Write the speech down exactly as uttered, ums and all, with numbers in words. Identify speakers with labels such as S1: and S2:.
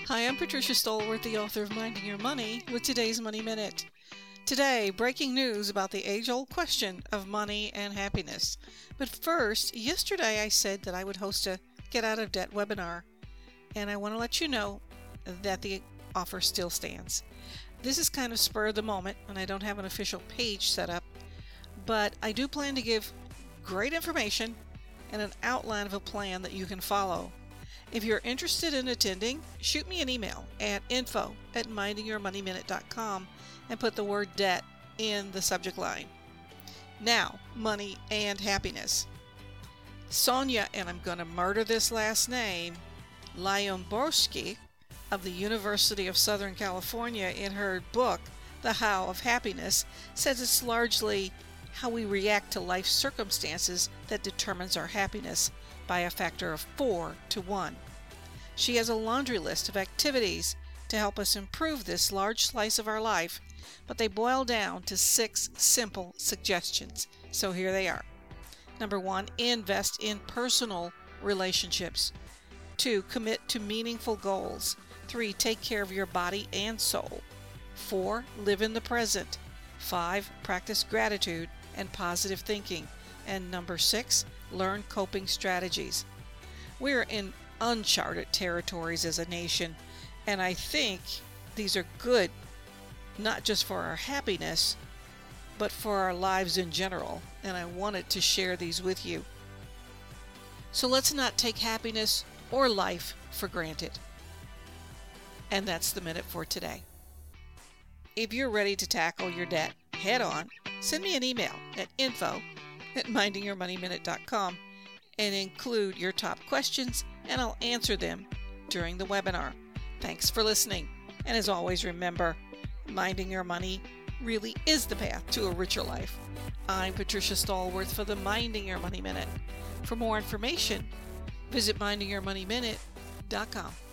S1: Hi, I'm Patricia Stolworth, the author of Minding Your Money, with today's Money Minute. Today, breaking news about the age-old question of money and happiness. But first, yesterday I said that I would host a Get Out of Debt webinar, and I want to let you know that the offer still stands. This is kind of spur of the moment, and I don't have an official page set up, but I do plan to give great information and an outline of a plan that you can follow. If you're interested in attending, shoot me an email at info at minding your money minute dot com and put the word debt in the subject line. Now, money and happiness. Sonia, and I'm going to murder this last name, Lyubomirsky of the University of Southern California, in her book, The How of Happiness, says it's largely how we react to life circumstances that determines our happiness by a factor of four to one. She has a laundry list of activities to help us improve this large slice of our life, but they boil down to six simple suggestions. So here they are. Number one, invest in personal relationships. Two, commit to meaningful goals. Three, take care of your body and soul. Four, live in the present. Five, practice gratitude and positive thinking. And number six, learn coping strategies. We're in uncharted territories as a nation, and I think these are good, not just for our happiness, but for our lives in general, and I wanted to share these with you. So let's not take happiness or life for granted. And that's the minute for today. If you're ready to tackle your debt head on, send me an email at info at minding your money minute dot com and include your top questions, and I'll answer them during the webinar. Thanks for listening. And as always, remember, minding your money really is the path to a richer life. I'm Patricia Stolworth for the Minding Your Money Minute. For more information, visit minding your money minute dot com.